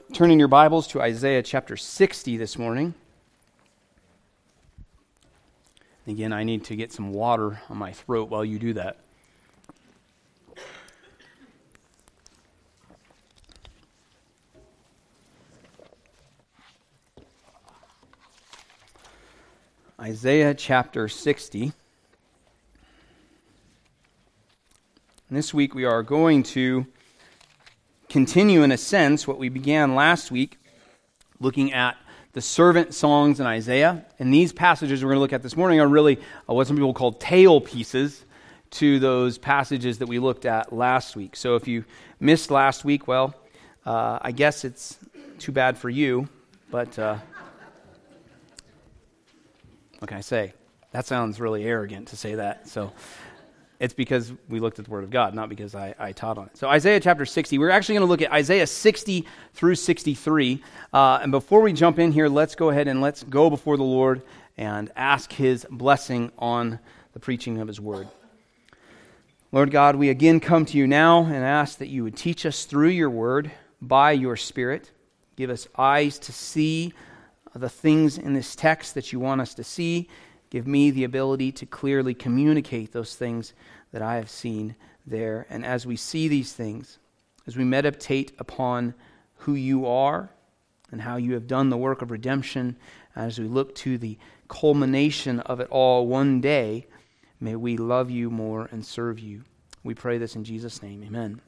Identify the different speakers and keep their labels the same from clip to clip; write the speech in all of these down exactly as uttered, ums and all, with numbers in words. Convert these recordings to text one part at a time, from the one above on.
Speaker 1: turning your Bibles to Isaiah chapter sixty this morning. Again, I need to get some water on my throat while you do that. Isaiah chapter sixty. And this week we are going to continue, in a sense, what we began last week, looking at the servant songs in Isaiah. And these passages we're going to look at this morning are really uh, what some people call tail pieces to those passages that we looked at last week. So if you missed last week, well, uh, I guess it's too bad for you, but uh, what can I say? That sounds really arrogant to say that, so... It's because we looked at the Word of God, not because I, I taught on it. So Isaiah chapter sixty, we're actually going to look at Isaiah sixty through sixty-three. Uh, and before we jump in here, let's go ahead and let's go before the Lord and ask His blessing on the preaching of His Word. Lord God, we again come to you now and ask that you would teach us through your Word by your Spirit. Give us eyes to see the things in this text that you want us to see. Give me the ability to clearly communicate those things that I have seen there. And as we see these things, as we meditate upon who you are and how you have done the work of redemption, as we look to the culmination of it all one day, may we love you more and serve you. We pray this in Jesus' name. Amen.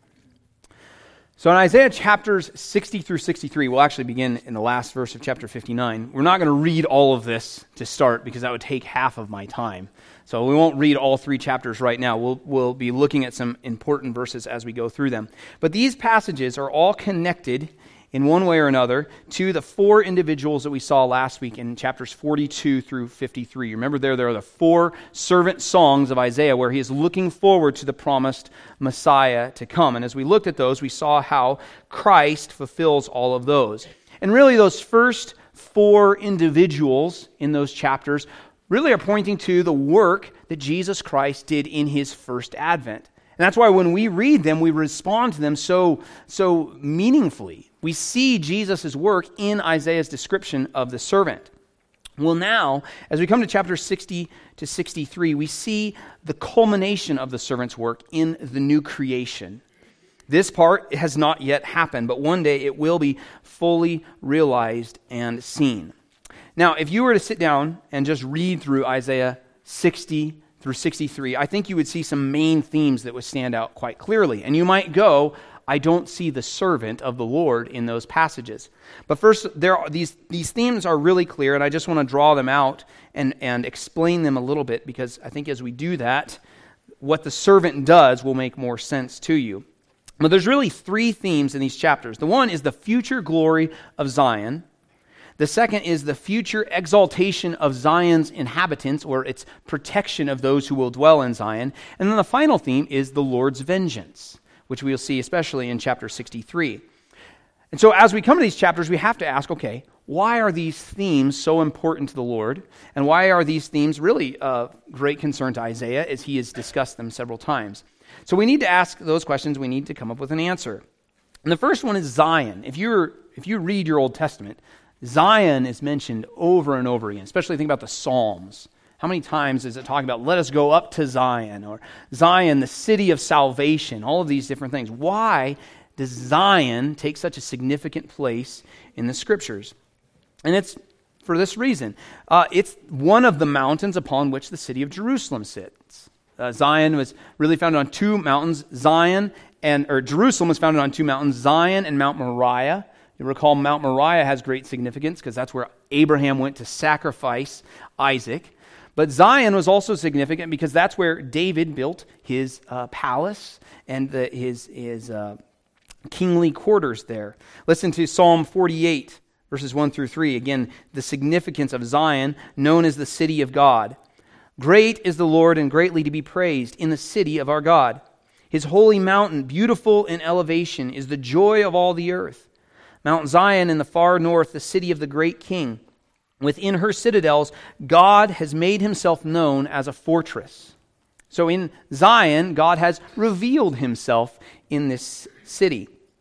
Speaker 1: So in Isaiah chapters sixty through sixty-three, we'll actually begin in the last verse of chapter fifty-nine. We're not going to read all of this to start because that would take half of my time. So we won't read all three chapters right now. We'll, we'll be looking at some important verses as we go through them. But these passages are all connected in one way or another to the four individuals that we saw last week in chapters forty-two through fifty-three. Remember there, there are the four servant songs of Isaiah where he is looking forward to the promised Messiah to come. And as we looked at those, we saw how Christ fulfills all of those. And really those first four individuals in those chapters really are pointing to the work that Jesus Christ did in his first advent. And that's why when we read them, we respond to them so, so meaningfully. We see Jesus' work in Isaiah's description of the servant. Well, now, as we come to chapter sixty to sixty-three, we see the culmination of the servant's work in the new creation. This part has not yet happened, but one day it will be fully realized and seen. Now, if you were to sit down and just read through Isaiah sixty through sixty-three, I think you would see some main themes that would stand out quite clearly. And you might go, I don't see the servant of the Lord in those passages. But first, there are, these, these themes are really clear, and I just want to draw them out and, and explain them a little bit, because I think as we do that, what the servant does will make more sense to you. But there's really three themes in these chapters. The one is the future glory of Zion. The second is the future exaltation of Zion's inhabitants, or its protection of those who will dwell in Zion. And then the final theme is the Lord's vengeance, which we'll see especially in chapter sixty-three. And so as we come to these chapters, we have to ask, okay, why are these themes so important to the Lord? And why are these themes really of great concern to Isaiah, as he has discussed them several times? So we need to ask those questions. We need to come up with an answer. And the first one is Zion. If you're if you read your Old Testament, Zion is mentioned over and over again, especially think about the Psalms. How many times is it talking about, let us go up to Zion, or Zion, the city of salvation, all of these different things? Why does Zion take such a significant place in the Scriptures? And it's for this reason. Uh, it's one of the mountains upon which the city of Jerusalem sits. Uh, Zion was really founded on two mountains, Zion, and or Jerusalem was founded on two mountains, Zion and Mount Moriah. You recall Mount Moriah has great significance because that's where Abraham went to sacrifice Isaac. But Zion was also significant because that's where David built his uh, palace and the, his, his uh, kingly quarters there. Listen to Psalm forty-eight, verses one through three. Again, the significance of Zion, known as the city of God. Great is the Lord and greatly to be praised in the city of our God. His holy mountain, beautiful in elevation, is the joy of all the earth. Mount Zion in the far north, the city of the great king. Within her citadels, God has made himself known as a fortress. So in Zion, God has revealed himself in this city.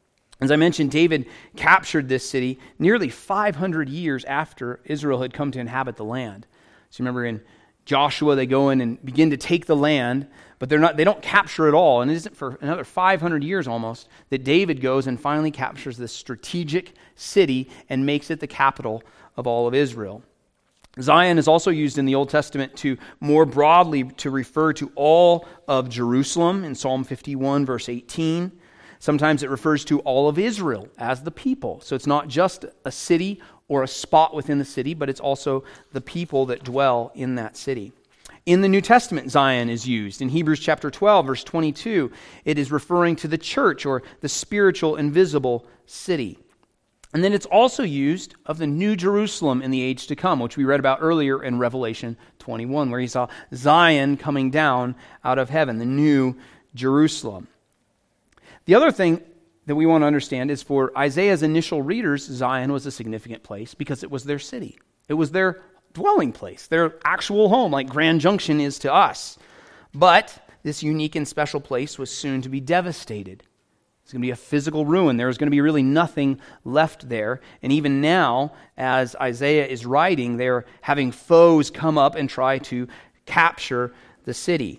Speaker 1: As I mentioned, David captured this city nearly five hundred years after Israel had come to inhabit the land. So remember in Joshua, they go in and begin to take the land, but they're not, they don't capture it all. And it isn't for another five hundred years almost that David goes and finally captures this strategic city and makes it the capital of all of Israel. Zion is also used in the Old Testament to more broadly to refer to all of Jerusalem in Psalm fifty-one, verse eighteen. Sometimes it refers to all of Israel as the people. So it's not just a city or a spot within the city, but it's also the people that dwell in that city. In the New Testament, Zion is used. In Hebrews chapter twelve, verse twenty-two, it is referring to the church or the spiritual and visible city. And then it's also used of the New Jerusalem in the age to come, which we read about earlier in Revelation twenty-one, where he saw Zion coming down out of heaven, the New Jerusalem. The other thing that we want to understand is for Isaiah's initial readers, Zion was a significant place because it was their city. It was their dwelling place, their actual home, like Grand Junction is to us. But this unique and special place was soon to be devastated. It's going to be a physical ruin. There was going to be really nothing left there. And even now, as Isaiah is writing, they're having foes come up and try to capture the city.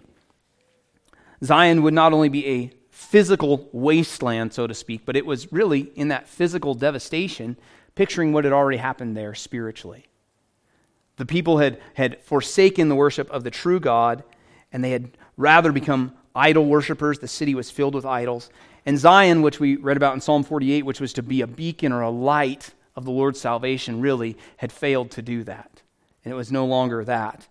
Speaker 1: Zion would not only be a physical wasteland, so to speak, but it was really in that physical devastation, picturing what had already happened there spiritually. The people had, had forsaken the worship of the true God, and they had rather become idol worshipers. The city was filled with idols. And Zion, which we read about in Psalm forty-eight, which was to be a beacon or a light of the Lord's salvation, really had failed to do that. And it was no longer that.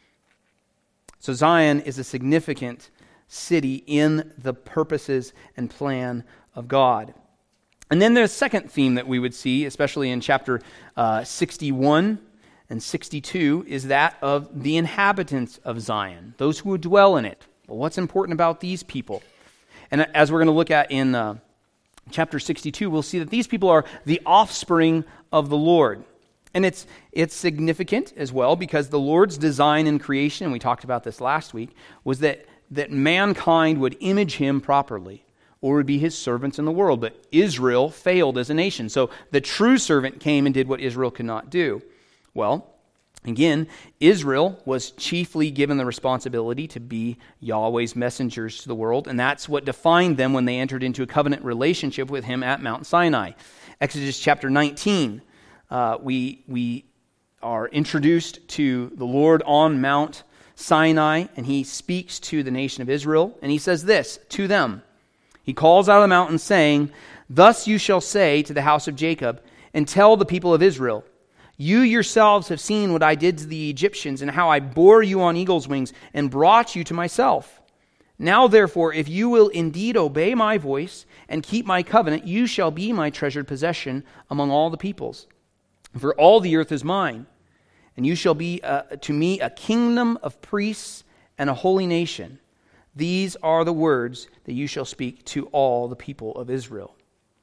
Speaker 1: So Zion is a significant city in the purposes and plan of God. And then there's a second theme that we would see, especially in chapter uh, sixty-one and sixty-two, is that of the inhabitants of Zion, those who would dwell in it. Well, what's important about these people? And as we're going to look at in uh, chapter sixty-two, we'll see that these people are the offspring of the Lord. And it's it's significant as well because the Lord's design in creation, and we talked about this last week, was that that mankind would image him properly or would be his servants in the world. But Israel failed as a nation. So the true servant came and did what Israel could not do. Well, again, Israel was chiefly given the responsibility to be Yahweh's messengers to the world, and that's what defined them when they entered into a covenant relationship with him at Mount Sinai. Exodus chapter nineteen, uh, we, we are introduced to the Lord on Mount Sinai, and he speaks to the nation of Israel, and he says this to them. He calls out of the mountain saying, "Thus you shall say to the house of Jacob, and tell the people of Israel, you yourselves have seen what I did to the Egyptians, and how I bore you on eagle's wings, and brought you to myself. Now therefore, if you will indeed obey my voice, and keep my covenant, you shall be my treasured possession among all the peoples. For all the earth is mine. And you shall be uh, to me a kingdom of priests and a holy nation. These are the words that you shall speak to all the people of Israel."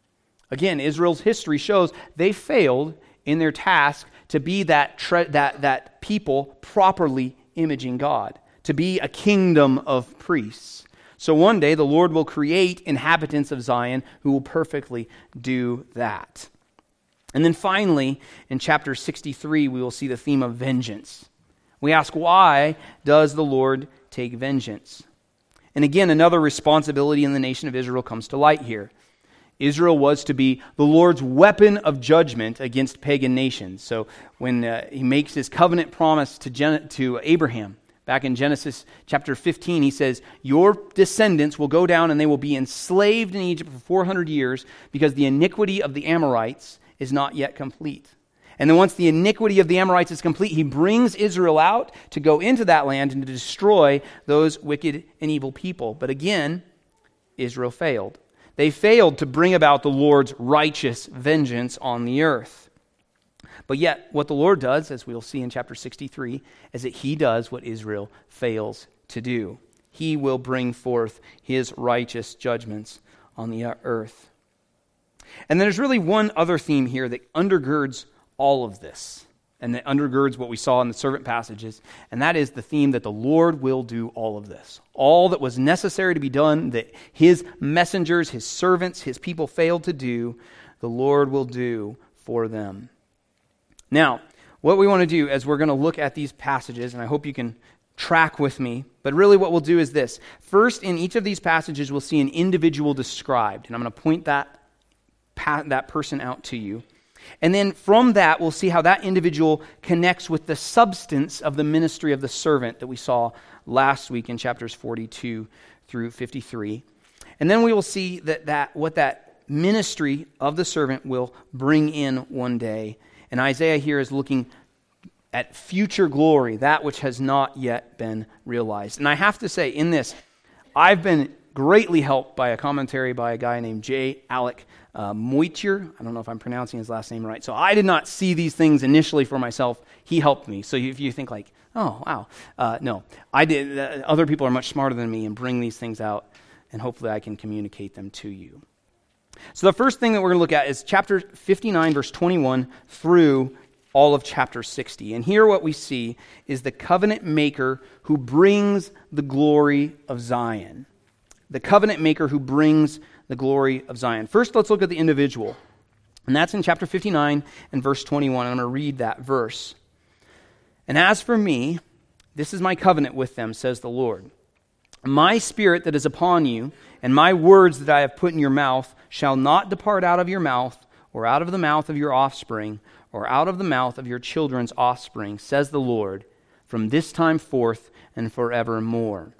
Speaker 1: Again, Israel's history shows they failed in their task to be that tre- that that people properly imaging God, to be a kingdom of priests. So one day the Lord will create inhabitants of Zion who will perfectly do that. And then finally, in chapter sixty-three, we will see the theme of vengeance. We ask, why does the Lord take vengeance? And again, another responsibility in the nation of Israel comes to light here. Israel was to be the Lord's weapon of judgment against pagan nations. So when uh, he makes his covenant promise to, Gen- to Abraham, back in Genesis chapter fifteen, he says, "Your descendants will go down and they will be enslaved in Egypt for four hundred years because the iniquity of the Amorites is not yet complete." And then once the iniquity of the Amorites is complete, he brings Israel out to go into that land and to destroy those wicked and evil people. But again, Israel failed. They failed to bring about the Lord's righteous vengeance on the earth. But yet, what the Lord does, as we'll see in chapter sixty-three, is that he does what Israel fails to do. He will bring forth his righteous judgments on the earth. And then there's really one other theme here that undergirds all of this. and that undergirds what we saw in the servant passages, and that is the theme that the Lord will do all of this. All that was necessary to be done, that his messengers, his servants, his people failed to do, the Lord will do for them. Now, what we want to do as we're going to look at these passages, and I hope you can track with me, but really what we'll do is this. First, in each of these passages, we'll see an individual described, and I'm going to point that, that person out to you. And then from that, we'll see how that individual connects with the substance of the ministry of the servant that we saw last week in chapters forty-two through fifty-three. And then we will see that, that what that ministry of the servant will bring in one day. And Isaiah here is looking at future glory, that which has not yet been realized. And I have to say, in this, I've been greatly helped by a commentary by a guy named J. Alec uh, Moitier. I don't know if I'm pronouncing his last name right. So I did not see these things initially for myself. He helped me. So if you think like, oh, wow. Uh, no, I did. Uh, other people are much smarter than me and bring these things out, and hopefully I can communicate them to you. So the first thing that we're going to look at is chapter fifty-nine, verse twenty-one through all of chapter sixty. And here what we see is the covenant maker who brings the glory of Zion. The covenant maker who brings the glory of Zion. First, let's look at the individual. And that's in chapter fifty-nine and verse twenty-one. And I'm going to read that verse. And as for me, this is my covenant with them, says the Lord. My spirit that is upon you, and my words that I have put in your mouth, shall not depart out of your mouth, or out of the mouth of your offspring, or out of the mouth of your children's offspring, says the Lord, from this time forth and forevermore.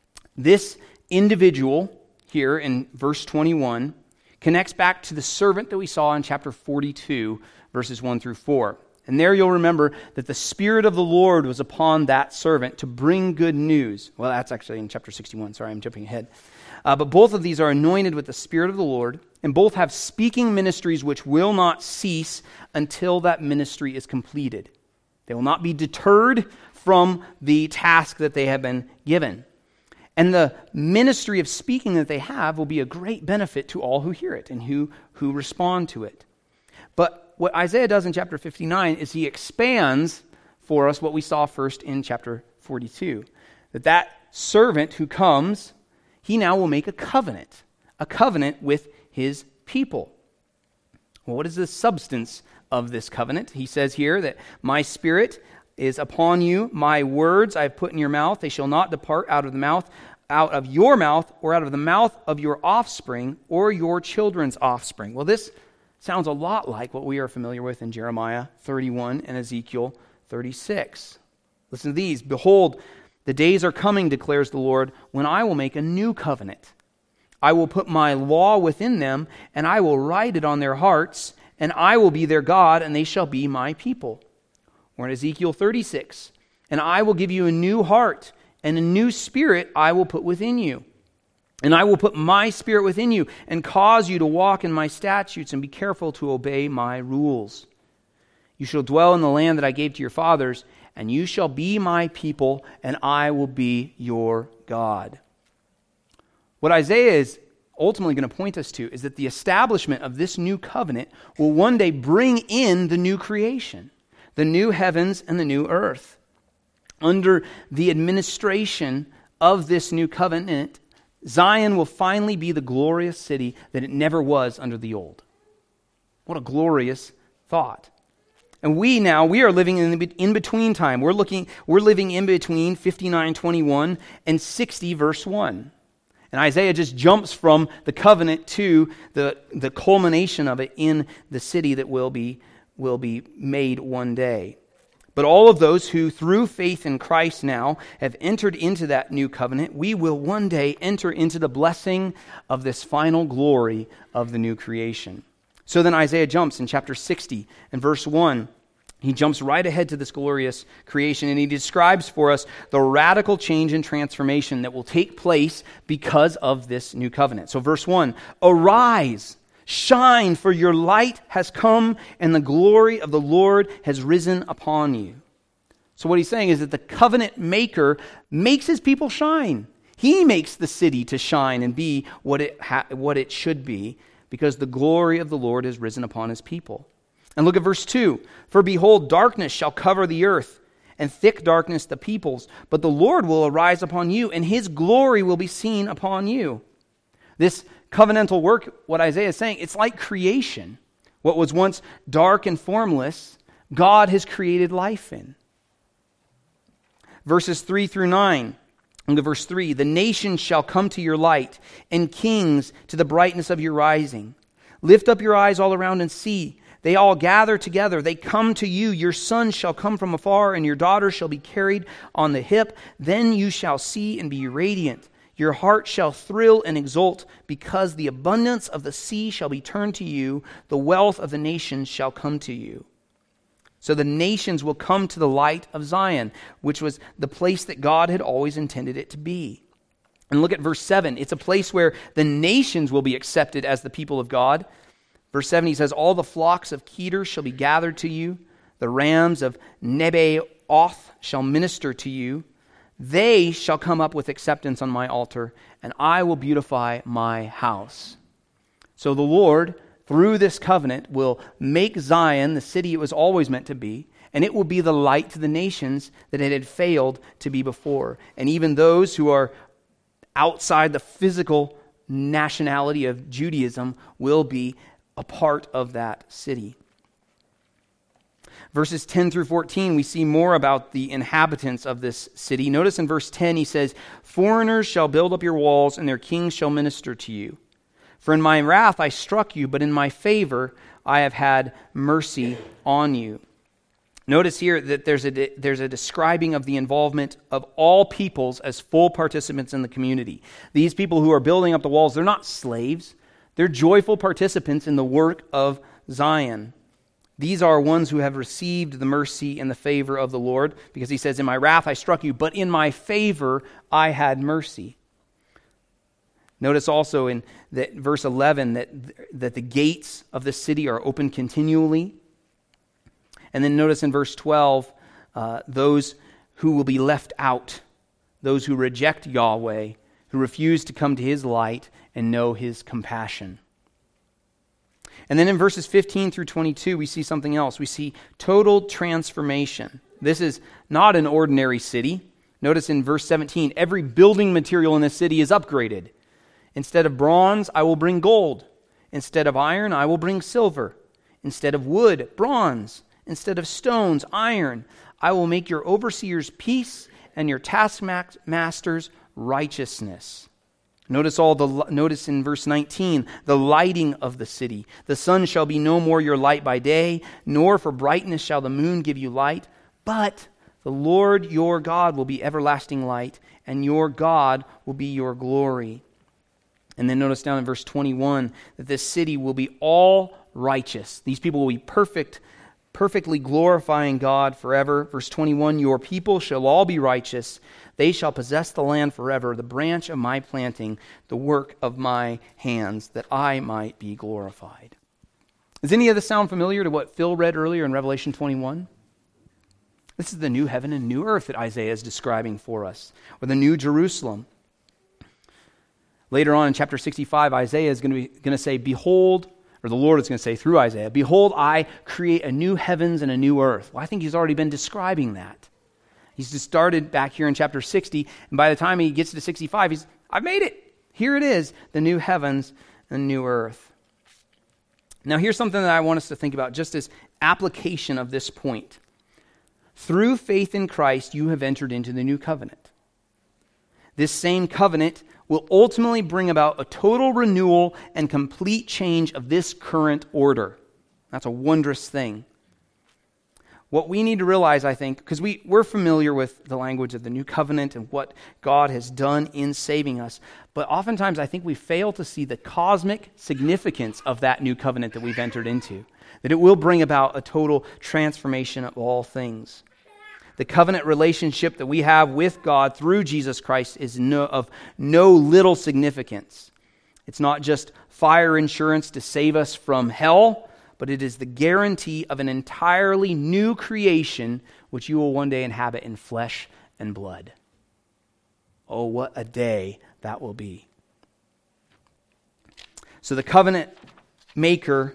Speaker 1: This individual here in verse twenty-one connects back to the servant that we saw in chapter forty-two, verses one through four. And there you'll remember that the Spirit of the Lord was upon that servant to bring good news. Well, that's actually in chapter sixty-one. Sorry, I'm jumping ahead. Uh, but both of these are anointed with the Spirit of the Lord, and both have speaking ministries which will not cease until that ministry is completed. They will not be deterred from the task that they have been given. And the ministry of speaking that they have will be a great benefit to all who hear it and who, who respond to it. But what Isaiah does in chapter fifty-nine is he expands for us what we saw first in chapter forty-two. That that servant who comes, he now will make a covenant, a covenant with his people. Well, what is the substance of this covenant? He says here that my spirit is upon you, my words I have put in your mouth, they shall not depart out of the mouth, out of your mouth, or out of the mouth of your offspring, or your children's offspring. Well, this sounds a lot like what we are familiar with in Jeremiah thirty-one and Ezekiel thirty-six. Listen to these. Behold, the days are coming, declares the Lord, when I will make a new covenant. I will put my law within them, and I will write it on their hearts, and I will be their God, and they shall be my people. Or in Ezekiel thirty-six, and I will give you a new heart, and a new spirit I will put within you. And I will put my spirit within you, and cause you to walk in my statutes, and be careful to obey my rules. You shall dwell in the land that I gave to your fathers, and you shall be my people, and I will be your God. What Isaiah is ultimately going to point us to is that the establishment of this new covenant will one day bring in the new creation, the new heavens and the new earth. Under the administration of this new covenant, Zion will finally be the glorious city that it never was under the old. What a glorious thought. And we now, we are living in the in-between time. We're looking, we're living in between fifty-nine twenty-one and sixty verse one. And Isaiah just jumps from the covenant to the, the culmination of it in the city that will be, will be made one day. But all of those who, through faith in Christ now, have entered into that new covenant, we will one day enter into the blessing of this final glory of the new creation. So then Isaiah jumps in chapter sixty and verse one. He jumps right ahead to this glorious creation, and he describes for us the radical change and transformation that will take place because of this new covenant. So verse one, arise, shine, for your light has come, and the glory of the Lord has risen upon you. So what he's saying is that the covenant maker makes his people shine. He makes the city to shine and be what it ha- what it should be, because the glory of the Lord has risen upon his people. And look at verse two. For behold, darkness shall cover the earth, and thick darkness the peoples. But the Lord will arise upon you, and his glory will be seen upon you. This covenantal work, what Isaiah is saying, it's like creation. What was once dark and formless, God has created life in. Verses three through nine. Look at verse three. The nations shall come to your light, and kings to the brightness of your rising. Lift up your eyes all around and see. They all gather together. They come to you. Your sons shall come from afar, and your daughters shall be carried on the hip. Then you shall see and be radiant. Your heart shall thrill and exult, because the abundance of the sea shall be turned to you. The wealth of the nations shall come to you. So the nations will come to the light of Zion, which was the place that God had always intended it to be. And look at verse seven. It's a place where the nations will be accepted as the people of God. Verse seven, he says, all the flocks of Kedar shall be gathered to you. The rams of Nebaioth shall minister to you. They shall come up with acceptance on my altar, and I will beautify my house. So the Lord, through this covenant, will make Zion the city it was always meant to be, and it will be the light to the nations that it had failed to be before. And even those who are outside the physical nationality of Judaism will be a part of that city. Verses ten through fourteen, we see more about the inhabitants of this city. Notice in verse ten, he says, foreigners shall build up your walls, and their kings shall minister to you. For in my wrath I struck you, but in my favor I have had mercy on you. Notice here that there's a, there's a describing of the involvement of all peoples as full participants in the community. These people who are building up the walls, they're not slaves. They're joyful participants in the work of Zion. These are ones who have received the mercy and the favor of the Lord, because he says, in my wrath I struck you, but in my favor I had mercy. Notice also in that verse eleven that, that the gates of the city are open continually. And then notice in verse twelve, uh, those who will be left out, those who reject Yahweh, who refuse to come to his light and know his compassion. And then in verses fifteen through twenty-two, we see something else. We see total transformation. This is not an ordinary city. Notice in verse seventeen, every building material in this city is upgraded. Instead of bronze, I will bring gold. Instead of iron, I will bring silver. Instead of wood, bronze. Instead of stones, iron. I will make your overseers peace and your taskmasters righteousness. Notice all the notice in verse nineteen, the lighting of the city. The sun shall be no more your light by day, nor for brightness shall the moon give you light, but the Lord your God will be everlasting light, and your God will be your glory. And then notice down in verse twenty-one that this city will be all righteous. These people will be perfect, perfectly glorifying God forever. Verse twenty-one, your people shall all be righteous. They shall possess the land forever, the branch of my planting, the work of my hands, that I might be glorified. Does any of this sound familiar to what Phil read earlier in Revelation twenty-one? This is the new heaven and new earth that Isaiah is describing for us, or the new Jerusalem. Later on in chapter sixty-five, Isaiah is going to, be, going to say, behold, or the Lord is going to say through Isaiah, behold, I create a new heavens and a new earth. Well, I think he's already been describing that. He's just started back here in chapter sixty, and by the time he gets to sixty-five, he's, I've made it. Here it is, the new heavens and new earth. Now, here's something that I want us to think about, just as application of this point. Through faith in Christ, you have entered into the new covenant. This same covenant will ultimately bring about a total renewal and complete change of this current order. That's a wondrous thing. What we need to realize, I think, because we, we're familiar with the language of the new covenant and what God has done in saving us, but oftentimes I think we fail to see the cosmic significance of that new covenant that we've entered into, that it will bring about a total transformation of all things. The covenant relationship that we have with God through Jesus Christ is no, of no little significance. It's not just fire insurance to save us from hell, but it is the guarantee of an entirely new creation which you will one day inhabit in flesh and blood. Oh, what a day that will be. So the covenant maker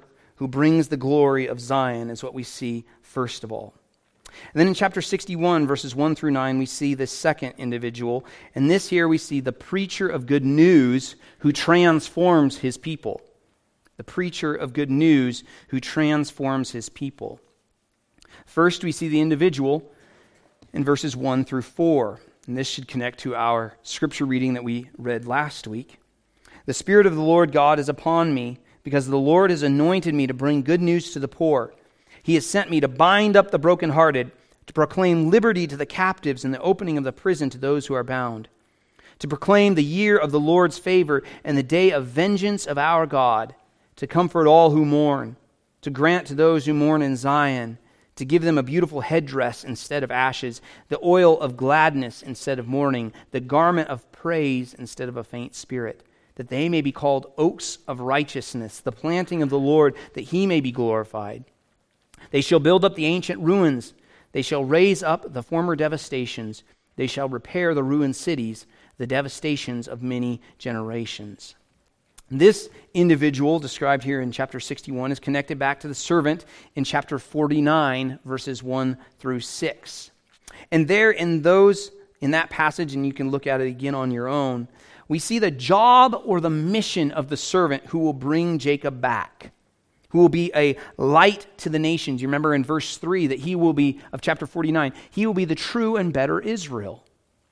Speaker 1: who brings the glory of Zion, is what we see first of all. And then in chapter sixty-one, verses one through nine, we see the second individual. And this here we see the preacher of good news who transforms his people. The preacher of good news who transforms his people. First, we see the individual in verses one through four. And this should connect to our scripture reading that we read last week. The Spirit of the Lord God is upon me, because the Lord has anointed me to bring good news to the poor. He has sent me to bind up the brokenhearted, to proclaim liberty to the captives and the opening of the prison to those who are bound, to proclaim the year of the Lord's favor and the day of vengeance of our God, to comfort all who mourn, to grant to those who mourn in Zion, to give them a beautiful headdress instead of ashes, the oil of gladness instead of mourning, the garment of praise instead of a faint spirit, that they may be called oaks of righteousness, the planting of the Lord, that he may be glorified. They shall build up the ancient ruins. They shall raise up the former devastations. They shall repair the ruined cities, the devastations of many generations. This individual described here in chapter sixty-one is connected back to the servant in chapter forty-nine, verses one through six. And there in those, in that passage, and you can look at it again on your own, we see the job or the mission of the servant who will bring Jacob back, who will be a light to the nations. You remember in verse three that he will be, of chapter forty-nine, he will be the true and better Israel.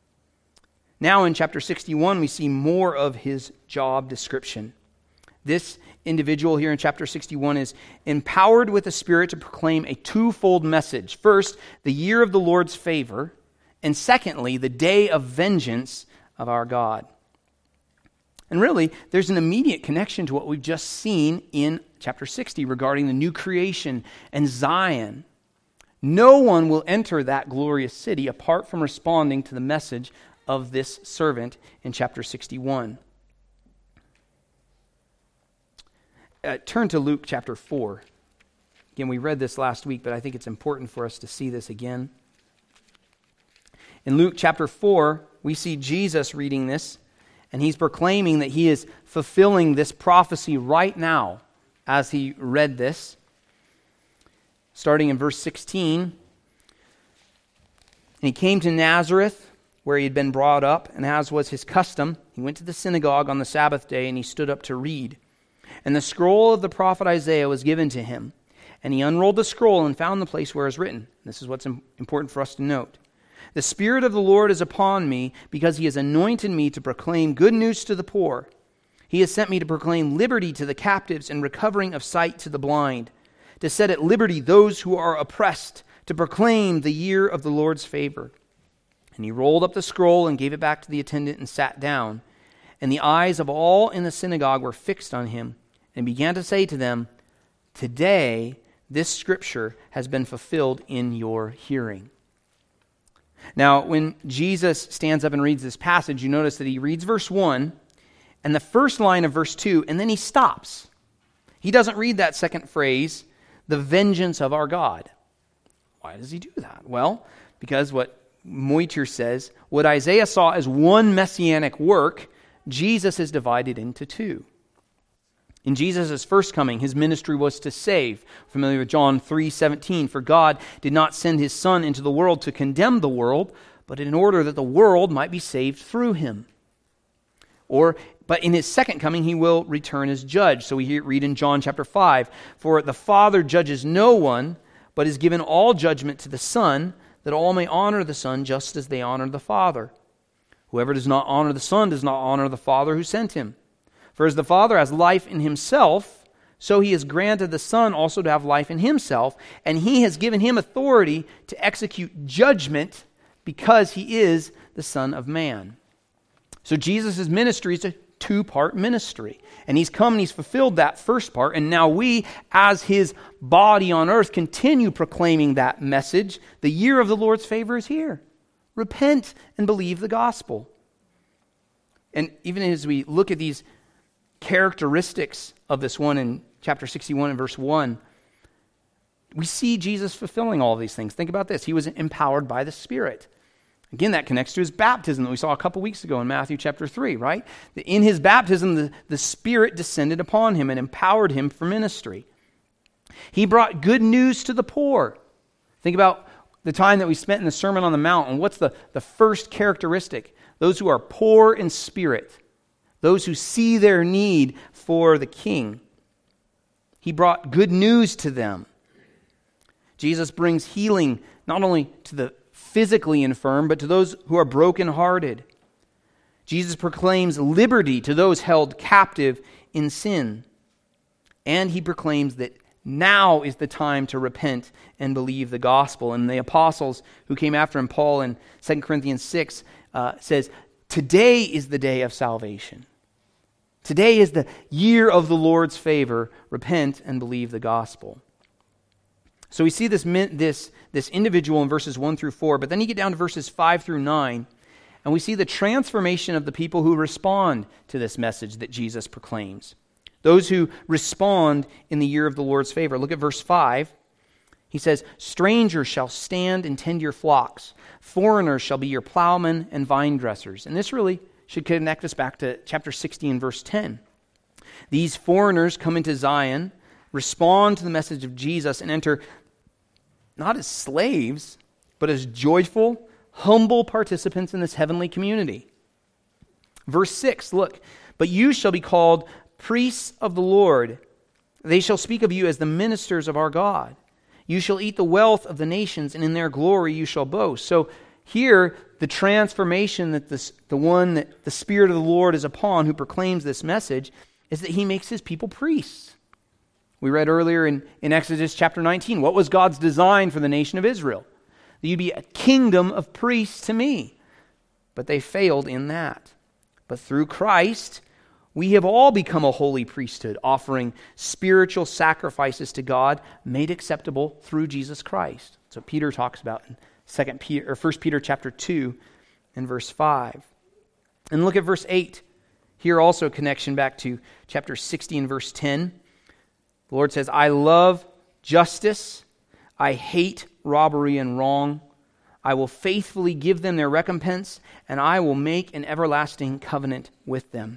Speaker 1: Now in chapter sixty-one, we see more of his job description. This individual here in chapter sixty-one is empowered with the Spirit to proclaim a twofold message. First, the year of the Lord's favor, and secondly, the day of vengeance of our God. And really, there's an immediate connection to what we've just seen in chapter sixty regarding the new creation and Zion. No one will enter that glorious city apart from responding to the message of this servant in chapter sixty-one. Uh, turn to Luke chapter four. Again, we read this last week, but I think it's important for us to see this again. In Luke chapter four, we see Jesus reading this, and he's proclaiming that he is fulfilling this prophecy right now as he read this. Starting in verse sixteen, and he came to Nazareth, where he had been brought up, and as was his custom, he went to the synagogue on the Sabbath day, and he stood up to read. And the scroll of the prophet Isaiah was given to him, and he unrolled the scroll and found the place where it was written. This is what's important for us to note. The Spirit of the Lord is upon me, because he has anointed me to proclaim good news to the poor. He has sent me to proclaim liberty to the captives and recovering of sight to the blind, to set at liberty those who are oppressed, to proclaim the year of the Lord's favor. And he rolled up the scroll and gave it back to the attendant and sat down. And the eyes of all in the synagogue were fixed on him, and began to say to them, "Today this scripture has been fulfilled in your hearing." Now, when Jesus stands up and reads this passage, you notice that he reads verse one and the first line of verse two, and then he stops. He doesn't read that second phrase, the vengeance of our God. Why does he do that? Well, because what Moitier says, what Isaiah saw as one messianic work, Jesus is divided into two. In Jesus' first coming, his ministry was to save. Familiar with John three seventeen, for God did not send his Son into the world to condemn the world, but in order that the world might be saved through him. Or, but in his second coming, he will return as judge. So we read in John chapter five, for the Father judges no one, but has given all judgment to the Son, that all may honor the Son just as they honor the Father. Whoever does not honor the Son does not honor the Father who sent him. For as the Father has life in himself, so he has granted the Son also to have life in himself, and he has given him authority to execute judgment because he is the Son of Man. So Jesus' ministry is a two-part ministry. And he's come and he's fulfilled that first part, and now we, as his body on earth, continue proclaiming that message. The year of the Lord's favor is here. Repent and believe the gospel. And even as we look at these characteristics of this one in chapter sixty-one and verse one, we see Jesus fulfilling all of these things. Think about this. He was empowered by the Spirit. Again, that connects to his baptism that we saw a couple weeks ago in Matthew chapter three, right? In his baptism, the, the Spirit descended upon him and empowered him for ministry. He brought good news to the poor. Think about the time that we spent in the Sermon on the Mount, and what's the, the first characteristic? Those who are poor in spirit, those who see their need for the King. He brought good news to them. Jesus brings healing not only to the physically infirm, but to those who are brokenhearted. Jesus proclaims liberty to those held captive in sin. And he proclaims that now is the time to repent and believe the gospel. And the apostles who came after him, Paul in Second Corinthians six, uh, says, today is the day of salvation. Today is the year of the Lord's favor. Repent and believe the gospel. So we see this, this, this individual in verses one through four, but then you get down to verses five through nine, and we see the transformation of the people who respond to this message that Jesus proclaims. Those who respond in the year of the Lord's favor. Look at verse five. He says, strangers shall stand and tend your flocks. Foreigners shall be your plowmen and vine dressers. And this really should connect us back to chapter sixty and verse ten. These foreigners come into Zion, respond to the message of Jesus, and enter not as slaves, but as joyful, humble participants in this heavenly community. Verse six, look, but you shall be called priests of the Lord. They shall speak of you as the ministers of our God. You shall eat the wealth of the nations, and in their glory you shall boast. So here, the transformation that this, the one that the Spirit of the Lord is upon, who proclaims this message, is that he makes his people priests. We read earlier in, in Exodus chapter nineteen, what was God's design for the nation of Israel? That you'd be a kingdom of priests to me. But they failed in that. But through Christ, we have all become a holy priesthood, offering spiritual sacrifices to God, made acceptable through Jesus Christ. That's what Peter talks about in Second Peter or First Peter chapter two and verse five. And look at verse eight. Here also a connection back to chapter sixty and verse ten. The Lord says, I love justice. I hate robbery and wrong. I will faithfully give them their recompense, and I will make an everlasting covenant with them.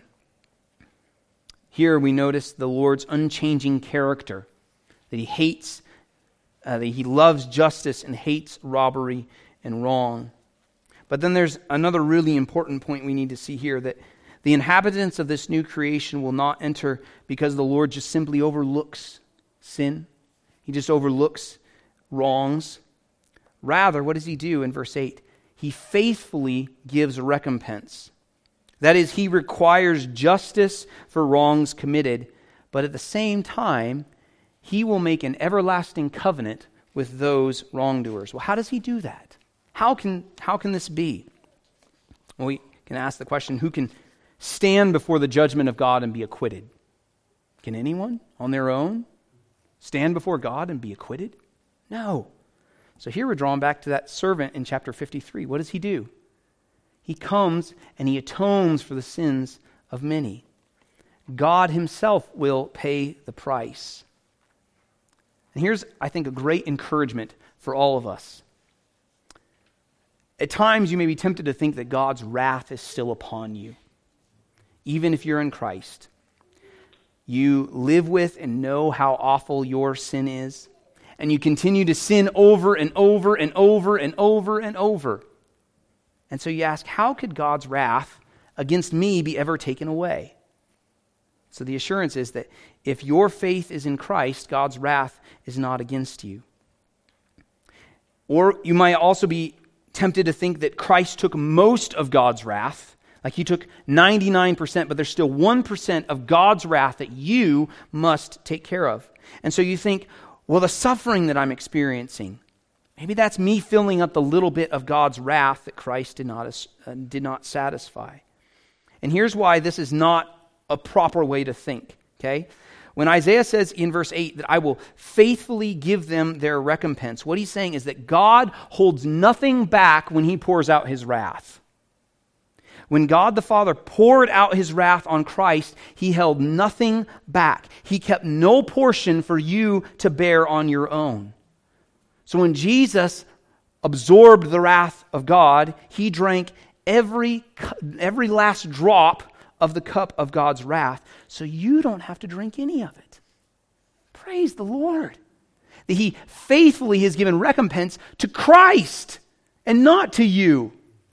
Speaker 1: Here we notice the Lord's unchanging character, that he hates, uh, that he loves justice and hates robbery and wrong. But then there's another really important point we need to see here, that the inhabitants of this new creation will not enter because the Lord just simply overlooks sin. He just overlooks wrongs. Rather, what does he do in verse eight? He faithfully gives recompense. That is, he requires justice for wrongs committed, but at the same time, he will make an everlasting covenant with those wrongdoers. Well, how does he do that? How can, how can this be? Well, we can ask the question, who can stand before the judgment of God and be acquitted? Can anyone on their own stand before God and be acquitted? No. So here we're drawn back to that servant in chapter fifty-three. What does he do? He comes and he atones for the sins of many. God himself will pay the price. And here's, I think, a great encouragement for all of us. At times you may be tempted to think that God's wrath is still upon you, even if you're in Christ. You live with and know how awful your sin is, and you continue to sin over and over and over and over and over. And so you ask, how could God's wrath against me be ever taken away? So the assurance is that if your faith is in Christ, God's wrath is not against you. Or you might also be tempted to think that Christ took most of God's wrath, like he took ninety-nine percent, but there's still one percent of God's wrath that you must take care of. And so you think, well, the suffering that I'm experiencing, maybe that's me filling up the little bit of God's wrath that Christ did not, uh, did not satisfy. And here's why this is not a proper way to think, okay? When Isaiah says in verse eight that I will faithfully give them their recompense, what he's saying is that God holds nothing back when he pours out his wrath. When God the Father poured out his wrath on Christ, he held nothing back. He kept no portion for you to bear on your own. So when Jesus absorbed the wrath of God, he drank every, every last drop of the cup of God's wrath, so you don't have to drink any of it. Praise the Lord. that he faithfully has given recompense to Christ and not to you.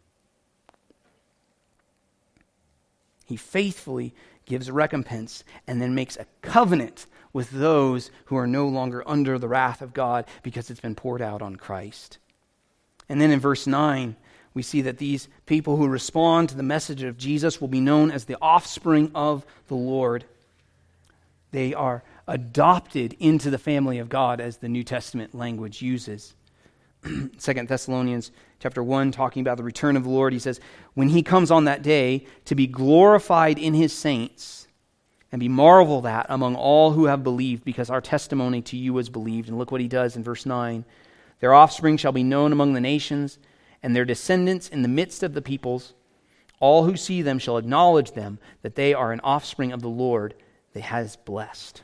Speaker 1: He faithfully gives recompense and then makes a covenant with those who are no longer under the wrath of God because it's been poured out on Christ. And then in verse nine, we see that these people who respond to the message of Jesus will be known as the offspring of the Lord. They are adopted into the family of God, as the New Testament language uses. Second Thessalonians chapter one, talking about the return of the Lord, he says, when he comes on that day to be glorified in his saints, and be marveled at among all who have believed, because our testimony to you was believed. And look what he does in verse nine. Their offspring shall be known among the nations, and their descendants in the midst of the peoples. All who see them shall acknowledge them, that they are an offspring of the Lord that has blessed.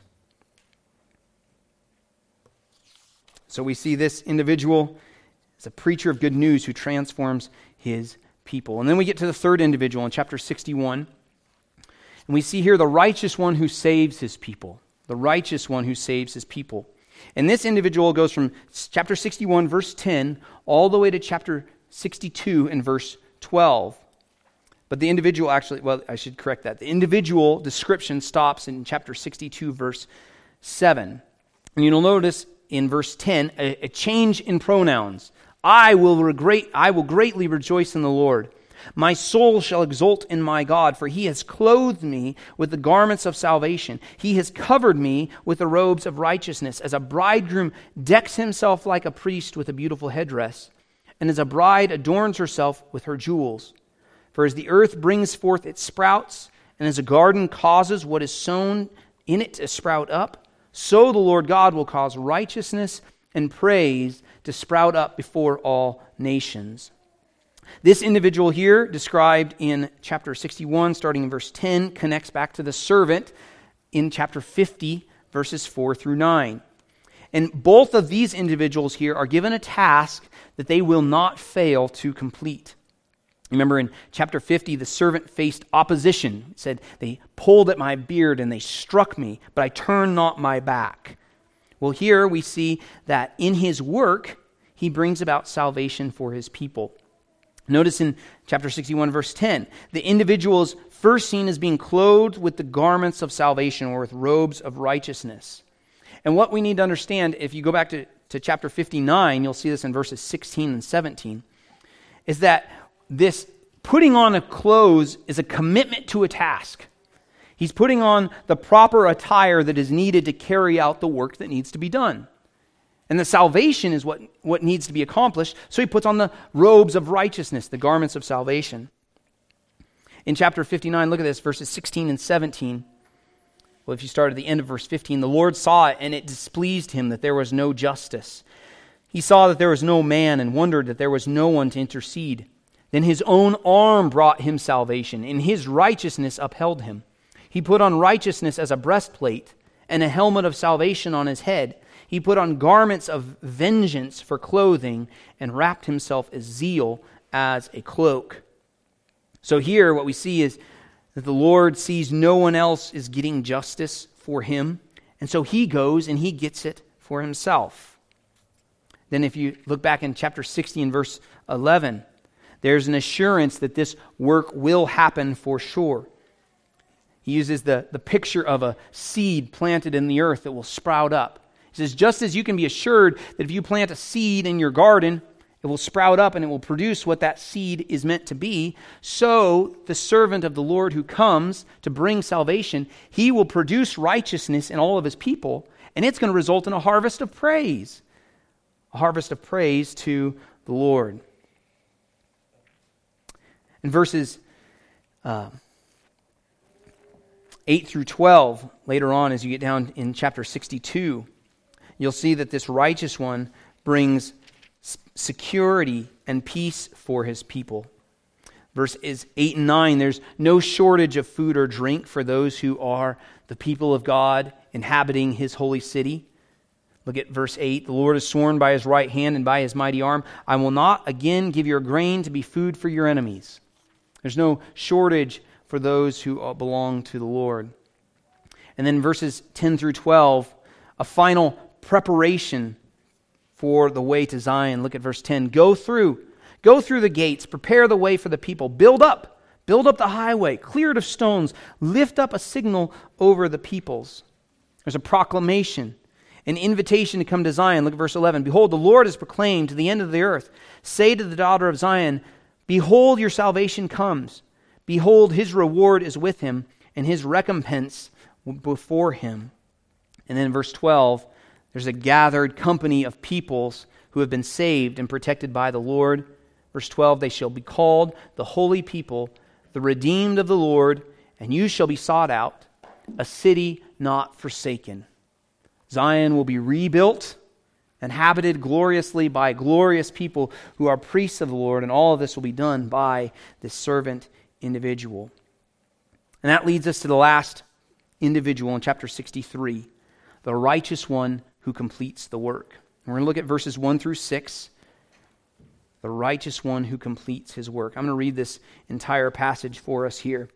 Speaker 1: So we see this individual as a preacher of good news who transforms his people. And then we get to the third individual in chapter sixty-one. And we see here the righteous one who saves his people. The righteous one who saves his people. And this individual goes from chapter sixty-one, verse ten, all the way to chapter sixty-two and verse twelve. But the individual actually, well, I should correct that. The individual description stops in chapter sixty-two, verse seven. And you'll notice in verse ten, a, a change in pronouns. I will regret, I will greatly rejoice in the Lord. My soul shall exult in my God, for he has clothed me with the garments of salvation. He has covered me with the robes of righteousness, as a bridegroom decks himself like a priest with a beautiful headdress, and as a bride adorns herself with her jewels. For as the earth brings forth its sprouts, and as a garden causes what is sown in it to sprout up, so the Lord God will cause righteousness and praise to sprout up before all nations. This individual here, described in chapter sixty-one, starting in verse ten, connects back to the servant in chapter fifty, verses four through nine. And both of these individuals here are given a task that they will not fail to complete. Remember in chapter fifty, the servant faced opposition. It said, they pulled at my beard and they struck me, but I turned not my back. Well, here we see that in his work, he brings about salvation for his people. Notice in chapter sixty-one, verse ten, the individual is first seen as being clothed with the garments of salvation, or with robes of righteousness. And what we need to understand, if you go back to, to chapter fifty-nine, you'll see this in verses sixteen and seventeen, is that this putting on of clothes is a commitment to a task. He's putting on the proper attire that is needed to carry out the work that needs to be done. And the salvation is what, what needs to be accomplished, so he puts on the robes of righteousness, the garments of salvation. In chapter fifty-nine, look at this, verses sixteen and seventeen. Well, if you start at the end of verse fifteen, the Lord saw it, and it displeased him that there was no justice. He saw that there was no man, and wondered that there was no one to intercede. Then his own arm brought him salvation, and his righteousness upheld him. He put on righteousness as a breastplate, and a helmet of salvation on his head. He put on garments of vengeance for clothing, and wrapped himself as zeal as a cloak. So here what we see is that the Lord sees no one else is getting justice for him, and so he goes and he gets it for himself. Then if you look back in chapter sixty and verse eleven, there's an assurance that this work will happen for sure. He uses the, the picture of a seed planted in the earth that will sprout up. He says, just as you can be assured that if you plant a seed in your garden, it will sprout up and it will produce what that seed is meant to be, so the servant of the Lord who comes to bring salvation, he will produce righteousness in all of his people, and it's going to result in a harvest of praise. A harvest of praise to the Lord. In verses uh, eight through twelve, later on as you get down in chapter sixty-two, you'll see that this righteous one brings security and peace for his people. Verses eight and nine, there's no shortage of food or drink for those who are the people of God inhabiting his holy city. Look at verse eight. The Lord has sworn by his right hand and by his mighty arm, I will not again give your grain to be food for your enemies. There's no shortage for those who belong to the Lord. And then verses ten through twelve, a final preparation for the way to Zion. Look at verse ten. Go through, go through the gates, prepare the way for the people, build up, build up the highway, clear it of stones, lift up a signal over the peoples. There's a proclamation, an invitation to come to Zion. Look at verse eleven. Behold, the Lord is proclaimed to the end of the earth. Say to the daughter of Zion, behold, your salvation comes. Behold, his reward is with him, and his recompense before him. And then verse twelve, there's a gathered company of peoples who have been saved and protected by the Lord. Verse twelve, they shall be called the holy people, the redeemed of the Lord, and you shall be sought out, a city not forsaken. Zion will be rebuilt, inhabited gloriously by glorious people who are priests of the Lord, and all of this will be done by this servant individual. And that leads us to the last individual in chapter sixty-three, the righteous one who completes the work. And we're going to look at verses one through six. The righteous one who completes his work. I'm going to read this entire passage for us here.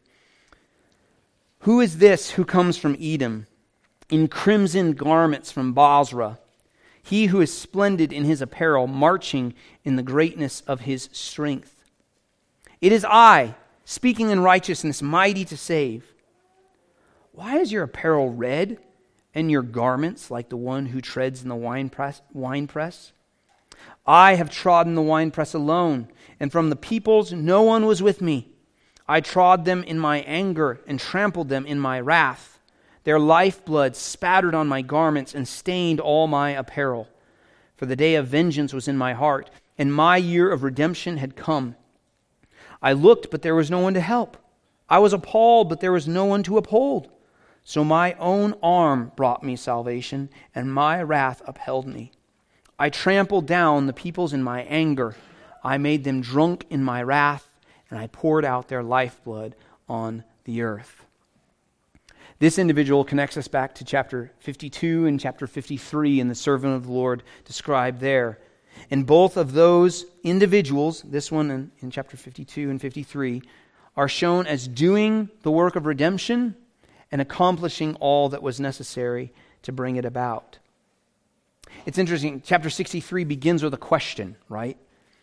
Speaker 1: Who is this who comes from Edom, in crimson garments from Basra? He who is splendid in his apparel, marching in the greatness of his strength. It is I, speaking in righteousness, mighty to save. Why is your apparel red, and your garments like the one who treads in the winepress? winepress? I have trodden the winepress alone, and from the peoples no one was with me. I trod them in my anger and trampled them in my wrath. Their lifeblood spattered on my garments and stained all my apparel. For the day of vengeance was in my heart, and my year of redemption had come. I looked, but there was no one to help. I was appalled, but there was no one to uphold. So my own arm brought me salvation, and my wrath upheld me. I trampled down the peoples in my anger. I made them drunk in my wrath, and I poured out their lifeblood on the earth. This individual connects us back to chapter fifty-two and chapter fifty-three, and the servant of the Lord described there. And both of those individuals, this one in, in chapter fifty-two and fifty-three, are shown as doing the work of redemption and accomplishing all that was necessary to bring it about. It's interesting, chapter sixty-three begins with a question, right?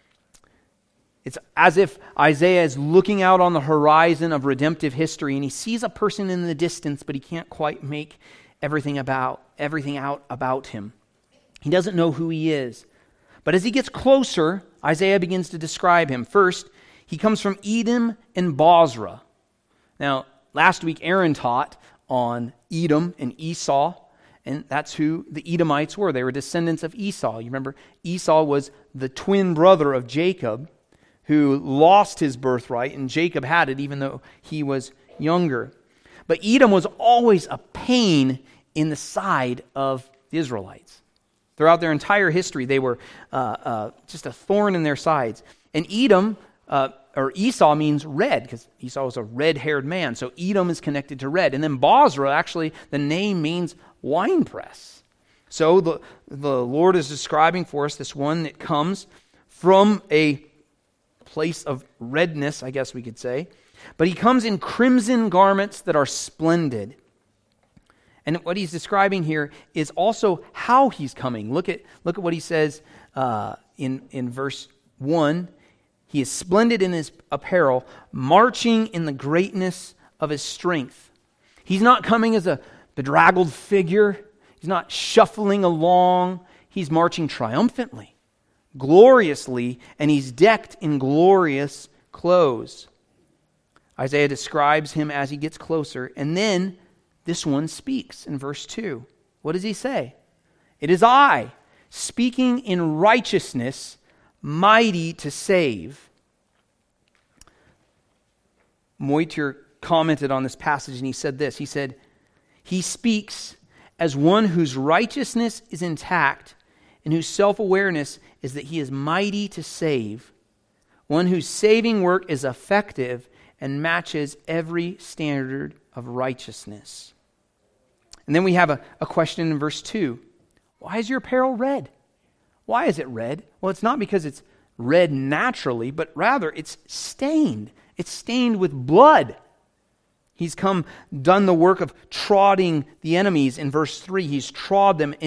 Speaker 1: It's as if Isaiah is looking out on the horizon of redemptive history, and he sees a person in the distance, but he can't quite make everything about everything out about him. He doesn't know who he is. But as he gets closer, Isaiah begins to describe him. First, he comes from Edom and Basra. Now, last week Aaron taught on Edom and Esau, and that's who the Edomites were. They were descendants of Esau. You remember, Esau was the twin brother of Jacob, who lost his birthright, and Jacob had it even though he was younger. But Edom was always a pain in the side of the Israelites. Throughout their entire history, they were uh, uh, just a thorn in their sides. And Edom, uh, or Esau, means red, because Esau was a red-haired man. So Edom is connected to red. And then Basra, actually, the name means winepress. So the, the Lord is describing for us this one that comes from a place of redness, I guess we could say. But he comes in crimson garments that are splendid. And what he's describing here is also how he's coming. Look at look at what he says uh, in, in verse one. He is splendid in his apparel, marching in the greatness of his strength. He's not coming as a bedraggled figure. He's not shuffling along. He's marching triumphantly, gloriously, and he's decked in glorious clothes. Isaiah describes him as he gets closer, and then this one speaks in verse two. What does he say? It is I, speaking in righteousness, mighty to save. Moitier commented on this passage and he said this. He said, he speaks as one whose righteousness is intact and whose self-awareness is that he is mighty to save. One whose saving work is effective and matches every standard of righteousness. And then we have a, a question in verse two. Why is your apparel red? Why is it red? Well, it's not because it's red naturally, but rather it's stained. It's stained with blood. He's come, done the work of trodding the enemies in verse three. He's trod them in their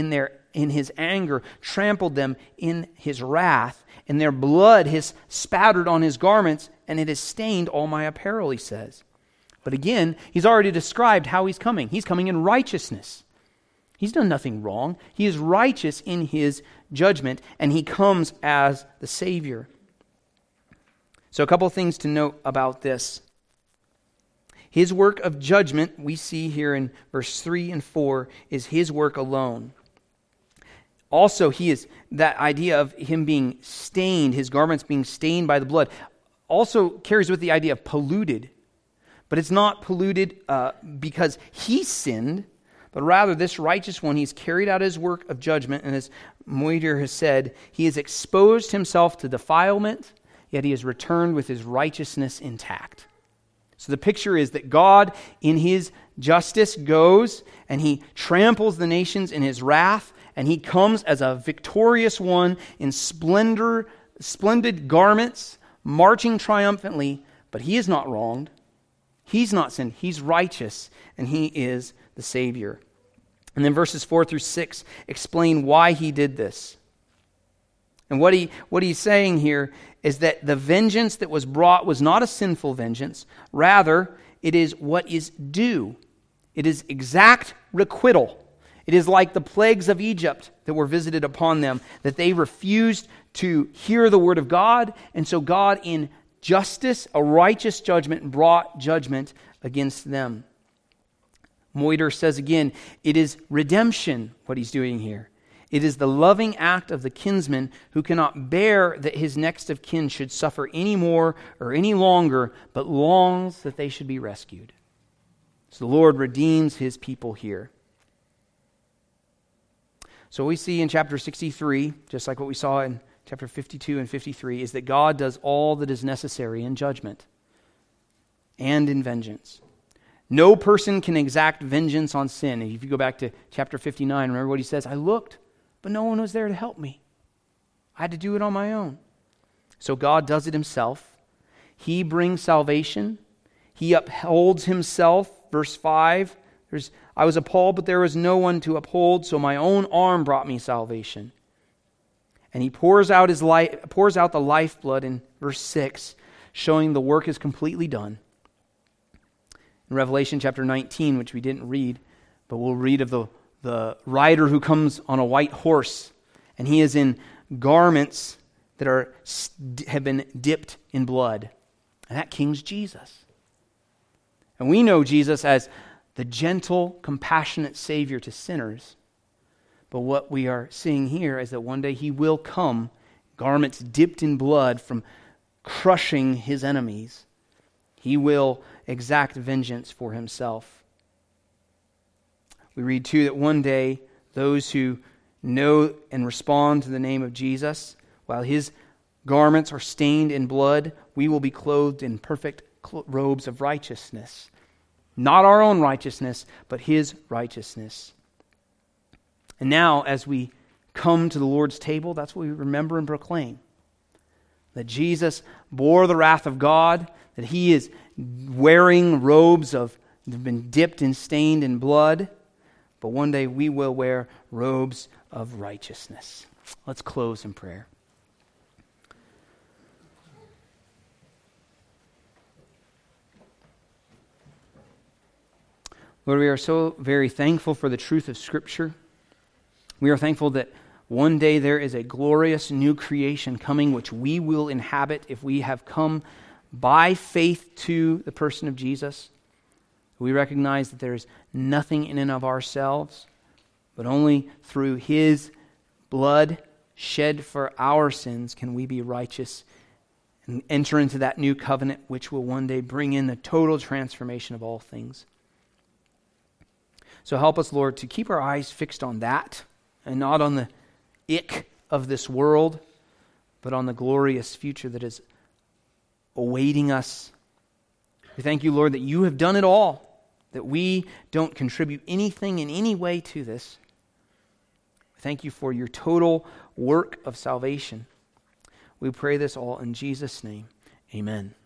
Speaker 1: in his anger, trampled them in his wrath, and their blood has spattered on his garments, and it has stained all my apparel, he says. But again, he's already described how he's coming. He's coming in righteousness. He's done nothing wrong. He is righteous in his judgment, and he comes as the Savior. So a couple of things to note about this. His work of judgment, we see here in verse three and four, is his work alone. Also, he is that idea of him being stained, his garments being stained by the blood, also carries with the idea of polluted. But it's not polluted uh, because he sinned, but rather this righteous one, he's carried out his work of judgment, and as Moeder has said, he has exposed himself to defilement, yet he has returned with his righteousness intact. So the picture is that God, in his justice, goes and he tramples the nations in his wrath, and he comes as a victorious one in splendor, splendid garments, marching triumphantly, but he is not wronged. He's not sinned. He's righteous, and he is the Savior. And then verses four through six explain why he did this. And what he what he's saying here is that the vengeance that was brought was not a sinful vengeance. Rather, it is what is due. It is exact requital. It is like the plagues of Egypt that were visited upon them, that they refused to hear the word of God, and so God in justice, a righteous judgment, brought judgment against them. Moeder says again, it is redemption, what he's doing here. It is the loving act of the kinsman who cannot bear that his next of kin should suffer any more or any longer, but longs that they should be rescued. So the Lord redeems his people here. So we see in chapter sixty-three, just like what we saw in chapter fifty-two and fifty-three, is that God does all that is necessary in judgment and in vengeance. No person can exact vengeance on sin. And if you go back to chapter fifty-nine, remember what he says? I looked, but no one was there to help me. I had to do it on my own. So God does it himself. He brings salvation. He upholds himself. Verse five, there's, I was appalled, but there was no one to uphold, so my own arm brought me salvation. And he pours out his life, pours out the lifeblood in verse six, showing the work is completely done. In Revelation chapter nineteen, which we didn't read, but we'll read of the, the rider who comes on a white horse, and he is in garments that are have been dipped in blood. And that king's Jesus. And we know Jesus as the gentle, compassionate Savior to sinners. But what we are seeing here is that one day he will come, garments dipped in blood from crushing his enemies. He will exact vengeance for himself. We read too that one day those who know and respond to the name of Jesus, while his garments are stained in blood, we will be clothed in perfect robes of righteousness. Not our own righteousness, but his righteousness. And now, as we come to the Lord's table, that's what we remember and proclaim. That Jesus bore the wrath of God, that he is wearing robes of that have been dipped and stained in blood, but one day we will wear robes of righteousness. Let's close in prayer. Lord, we are so very thankful for the truth of Scripture. We are thankful that one day there is a glorious new creation coming which we will inhabit if we have come by faith to the person of Jesus. We recognize that there is nothing in and of ourselves, but only through his blood shed for our sins can we be righteous and enter into that new covenant which will one day bring in the total transformation of all things. So help us, Lord, to keep our eyes fixed on that and not on the ick of this world, but on the glorious future that is awaiting us. We thank you, Lord, that you have done it all, that we don't contribute anything in any way to this. Thank you for your total work of salvation. We pray this all in Jesus' name. Amen.